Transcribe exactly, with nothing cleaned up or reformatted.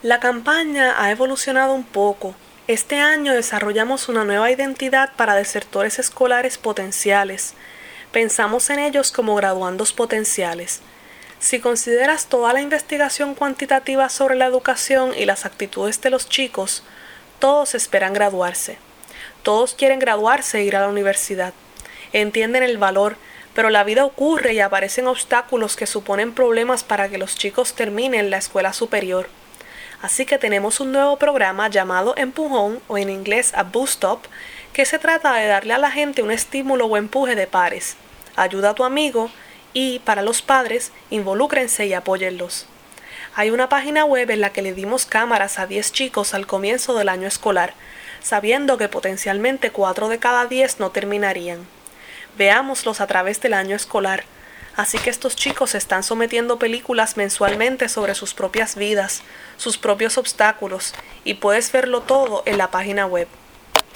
La campaña ha evolucionado un poco. Este año desarrollamos una nueva identidad para desertores escolares potenciales. Pensamos en ellos como graduandos potenciales. Si consideras toda la investigación cuantitativa sobre la educación y las actitudes de los chicos, todos esperan graduarse. Todos quieren graduarse e ir a la universidad. Entienden el valor, pero la vida ocurre y aparecen obstáculos que suponen problemas para que los chicos terminen la escuela superior. Así que tenemos un nuevo programa llamado Empujón, o en inglés a Boost Up, que se trata de darle a la gente un estímulo o empuje de pares. Ayuda a tu amigo y, para los padres, involúcrense y apóyenlos. Hay una página web en la que le dimos cámaras a diez chicos al comienzo del año escolar, sabiendo que potencialmente cuatro de cada diez no terminarían. Veámoslos a través del año escolar. Así que estos chicos están sometiendo películas mensualmente sobre sus propias vidas, sus propios obstáculos, y puedes verlo todo en la página web.